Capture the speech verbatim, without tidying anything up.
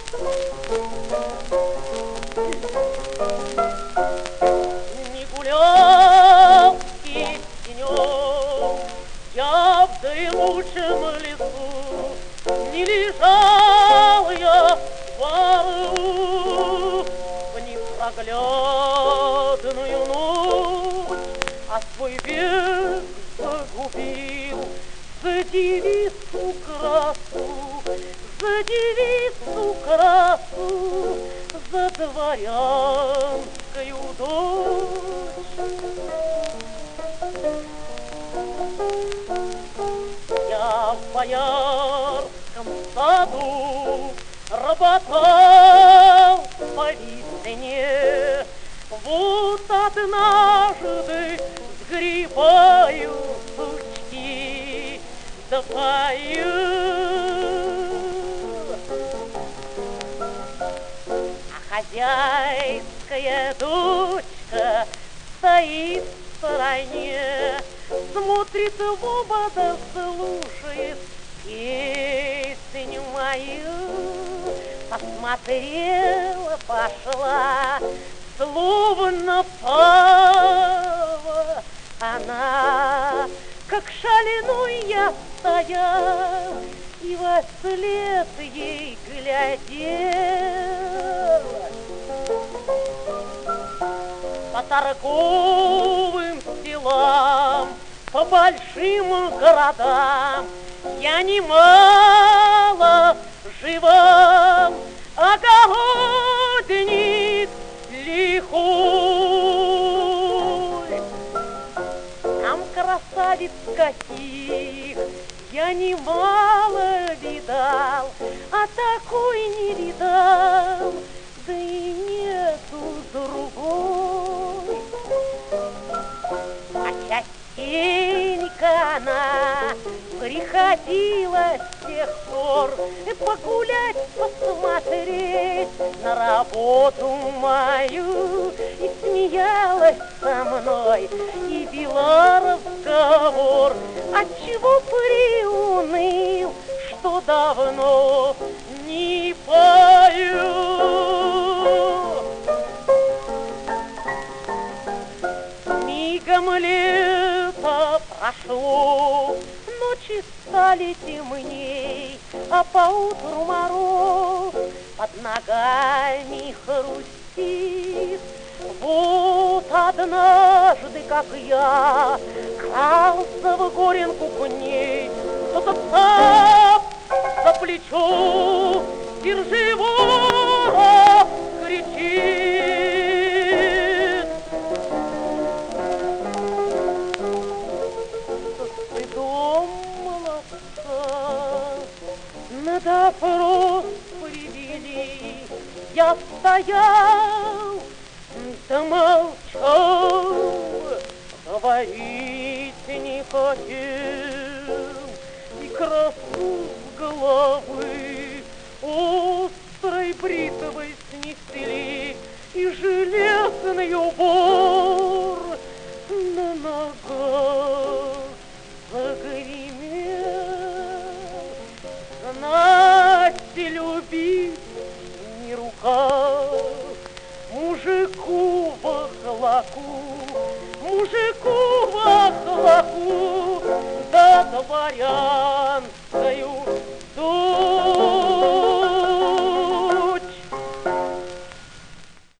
Не гулял денек я в дремучем лесу, не лежал я в пару в непроглядную ночь, а свой век загубил за девицу красу, за девицу красу, за дворянскую дочь. Я в боярском саду работал по весне, вот однажды сгребаю сучки, да пою. А хозяйская дочка стоит в стороне, смотрит в оба да слушает песню мою. Посмотрела, пошла, словно пава она, как шальной я стоял и во след ей глядел. По торговым селам, по большим городам я немало живал, огородник лихой. Там красавиц каких я немало видал, а такой не видал, да и нету другой. А частенько она приходила с тех пор погулять, посмотреть на работу мою, и смеялась со мной, и вела разговор. Отчего приуныл, что давно не пою? Мигом лето прошло, ночи стали темней, а поутру мороз под ногами хрустит. Вот однажды, как я крался в горенку к ней, кто-то цап за плечо, держи ворох, кричит. Ты дом молодца на допрос привели, я стоял да молчал, говорить не хотел, и красу с головы острой бритвой снесли, и железный убор на ногах загремел. Знать любить не рука мужику во хлаку, мужику во хлаку, да дворян